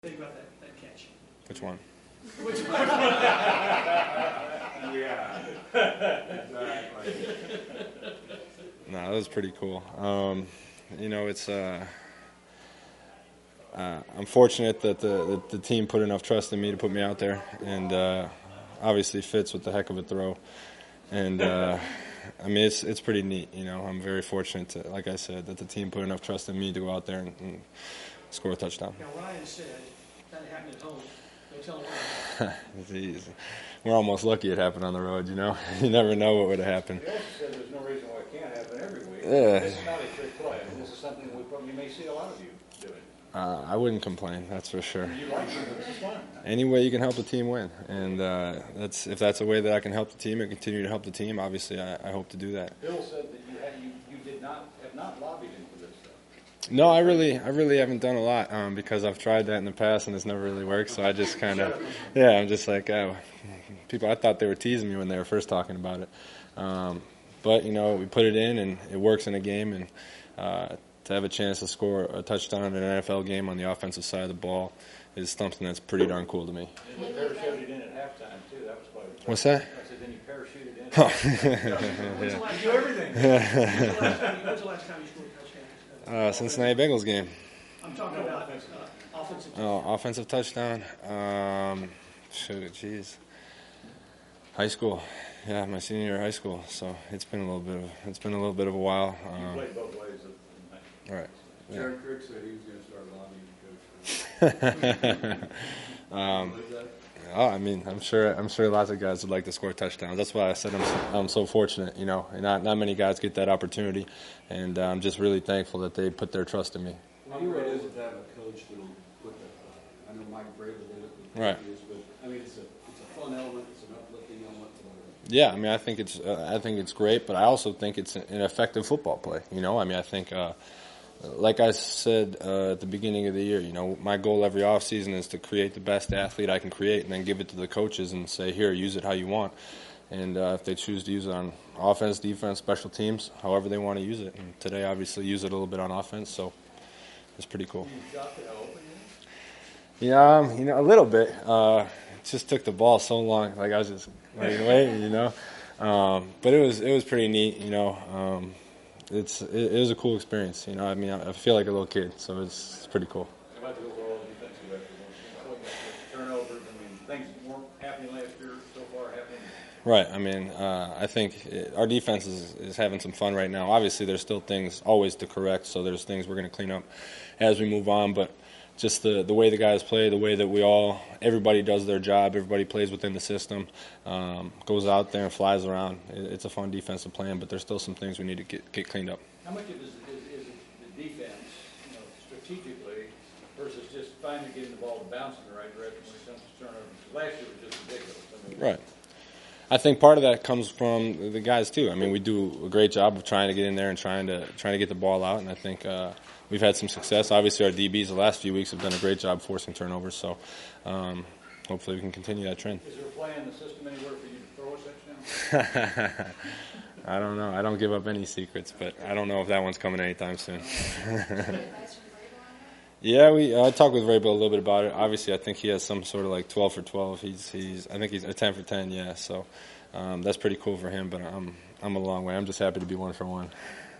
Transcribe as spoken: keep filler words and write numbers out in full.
Think about that, that catch. Which one? Which one? Yeah, exactly. No, that was pretty cool. Um, you know, it's uh, uh, I'm fortunate that the that the team put enough trust in me to put me out there, and uh, obviously Fitz with the heck of a throw, and uh, I mean it's it's pretty neat. You know, I'm very fortunate to, like I said, that the team put enough trust in me to go out there and, and score a touchdown. Now Ryan said that happened at home. Don't tell him. Jeez. We're almost lucky it happened on the road, you know? You never know what would have happened. He also said there's no reason why it can't happen every week. Yeah. This is not a trick play. I mean, this is something we probably may see a lot of you doing. Uh, I wouldn't complain, that's for sure. You like it, but this is fun. Any way you can help the team win. And uh, that's if that's a way that I can help the team and continue to help the team, obviously I, I hope to do that. Bill said that you, had, you, you did not have not lobbied him for this stuff. No, I really, I really haven't done a lot um, because I've tried that in the past and it's never really worked. So I just kind of, yeah, I'm just like, oh, people. I thought they were teasing me when they were first talking about it, um, but you know, we put it in and it works in a game, and uh, to have a chance to score a touchdown in an N F L game on the offensive side of the ball is something that's pretty darn cool to me. And you parachuted in at halftime too. That was quite. What's that? I said then you parachuted in. Oh. When's the Yeah. last, do everything. When's the last time, when's the last time you scored a touchdown? Uh, Cincinnati Bengals game. I'm talking about uh, offensive. Oh, offensive touchdown. Um, shoot, jeez. High school, yeah, my senior year of high school. So it's been a little bit of it's been a little bit of a while. You Um, played both ways. Of, right. Yeah. Jared Crick said he was going to start lobbying coach. um, oh, I mean, I'm sure I'm sure lots of guys would like to score touchdowns. That's why I said I'm so, I'm so fortunate. You know, and not not many guys get that opportunity, and uh, I'm just really thankful that they put their trust in me. How great is it to have a coach that'll put the, I know Mike Vrabel did it with Right. Patriots, but I mean, it's a it's a fun element, it's an uplifting element. Yeah, I mean, I think it's uh, I think it's great, but I also think it's an effective football play. You know, I mean, I think, uh, like I said uh, at the beginning of the year, you know, my goal every offseason is to create the best athlete I can create, and then give it to the coaches and say, here, use it how you want. And uh, if they choose to use it on offense, defense, special teams, however they want to use it. And today, obviously, use it a little bit on offense, so it's pretty cool. You shot it open. Yeah, um, you know, a little bit. Uh, it just took the ball so long, like I was just waiting, waiting, you know. Um, but it was it was pretty neat, you know. Um, it's it, it was a cool experience, you know. I mean, I, I feel like a little kid, so it's, it's pretty cool. How about the overall defensive effort? Turnovers. I mean, things weren't happening last year. So far, happening. Right. I mean, uh, I think it, our defense is, is having some fun right now. Obviously, there's still things always to correct, so there's things we're going to clean up as we move on. But just the, the way the guys play, the way that we all, everybody does their job, everybody plays within the system, um, goes out there and flies around. It, it's a fun defensive plan, but there's still some things we need to get, get cleaned up. How much of it is, is, is it the defense, you know, strategically, versus just finally getting the ball to bounce in the right direction when it comes to turnovers? Last year was just ridiculous. I mean, Right. I think part of that comes from the guys too. I mean, we do a great job of trying to get in there and trying to trying to get the ball out, and I think uh, we've had some success. Obviously, our D Bs the last few weeks have done a great job forcing turnovers, so um, hopefully we can continue that trend. Is there a play in the system anywhere for you to throw a touchdown? I don't know. I don't give up any secrets, but I don't know if that one's coming anytime soon. Yeah, we. Uh, I talked with Vrabel a little bit about it. Obviously, I think he has some sort of like twelve for twelve. He's he's. I think he's a ten for ten. Yeah, so um, that's pretty cool for him. But I'm I'm a long way. I'm just happy to be one for one.